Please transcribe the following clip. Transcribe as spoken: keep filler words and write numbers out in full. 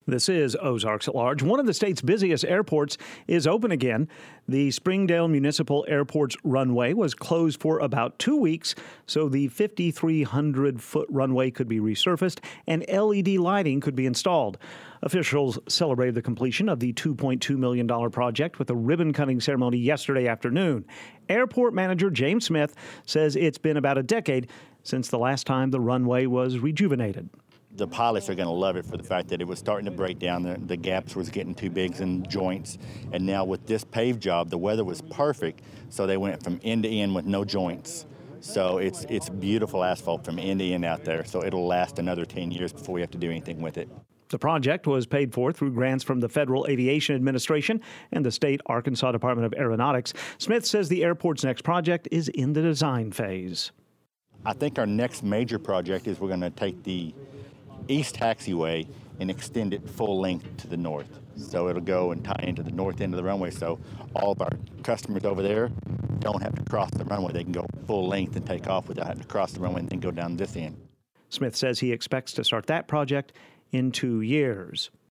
This is Ozarks at Large. One of the state's busiest airports is open again. The Springdale Municipal Airport's runway was closed for about two weeks, so the five thousand three hundred foot runway could be resurfaced and L E D lighting could be installed. Officials celebrated the completion of the two point two million dollars project with a ribbon-cutting ceremony yesterday afternoon. Airport manager James Smith says it's been about a decade since the last time the runway was rejuvenated. The pilots are going to love it for the fact that it was starting to break down. The, the gaps was getting too big in joints. And now with this paved job, the weather was perfect, so they went from end to end with no joints. So it's it's beautiful asphalt from end to end out there. So it'll last another ten years before we have to do anything with it. The project was paid for through grants from the Federal Aviation Administration and the state Arkansas Department of Aeronautics. Smith says the airport's next project is in the design phase. I think our next major project is we're going to take the East Taxiway and extend it full length to the north. So it'll go and tie into the north end of the runway, so all of our customers over there don't have to cross the runway. They can go full length and take off without having to cross the runway and then go down this end. Smith says he expects to start that project in two years.